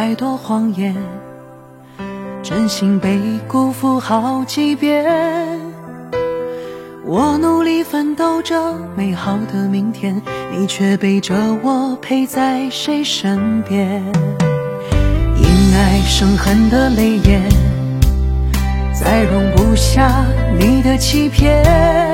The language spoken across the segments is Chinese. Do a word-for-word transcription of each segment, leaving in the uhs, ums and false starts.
太多谎言，真心被辜负好几遍。我努力奋斗着美好的明天，你却背着我陪在谁身边。因爱生恨的泪眼，再容不下你的欺骗。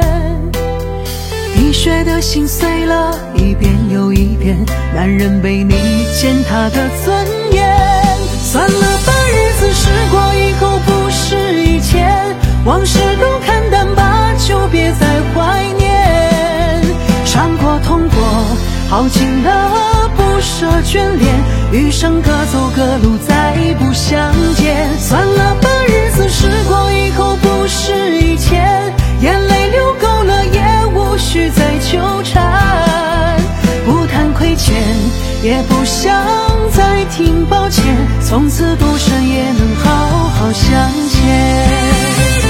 滴血的心碎了一遍又一遍，男人被你践踏的尊严。算了吧，日子时过以后不是以前，往事都看淡吧，就别再怀念。伤过痛过耗尽了不舍眷恋，余生各走各路再不相见。算了吧，日子时过以后不是以前，眼泪流够了也无需再纠缠。不谈亏欠也不想再听抱歉，从此独身也能好好相见。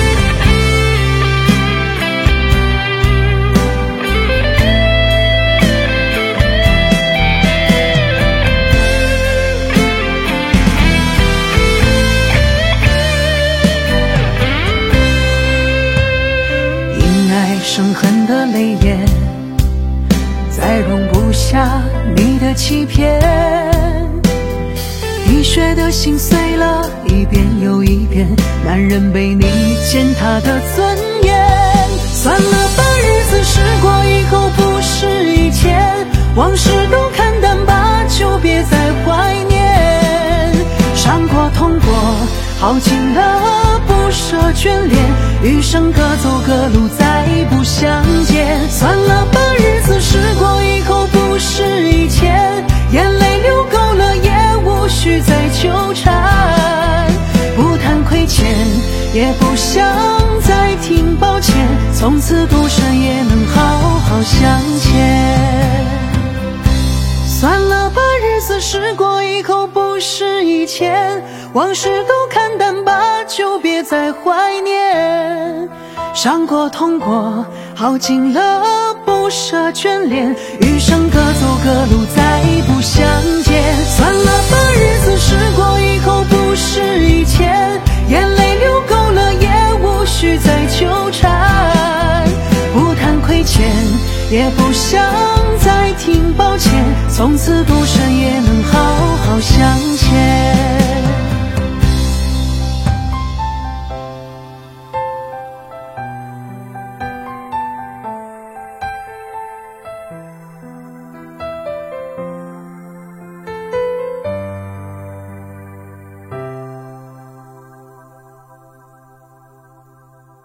生恨的泪眼，再容不下你的欺骗。滴血的心碎了一遍又一遍，男人被你践踏的尊严。算了吧，日子时过以后不是以前，往事都看淡吧，就别再怀念。伤过痛过耗尽了不舍眷恋，余生各走各路再不相见。算了吧，日子时过以后不是以前，眼泪流够了也无需再纠缠。不谈亏欠也不想再听抱歉，从此独身也能好好相见。算了吧，日子时过以后不是以前，往事都看淡吧，就别再怀念。伤过痛过耗尽了不舍眷恋，余生各走各路再不相见。算了吧，日子时过以后不是以前，眼泪流够了也无需再纠缠。不谈亏欠也不想再听抱歉，从此独身也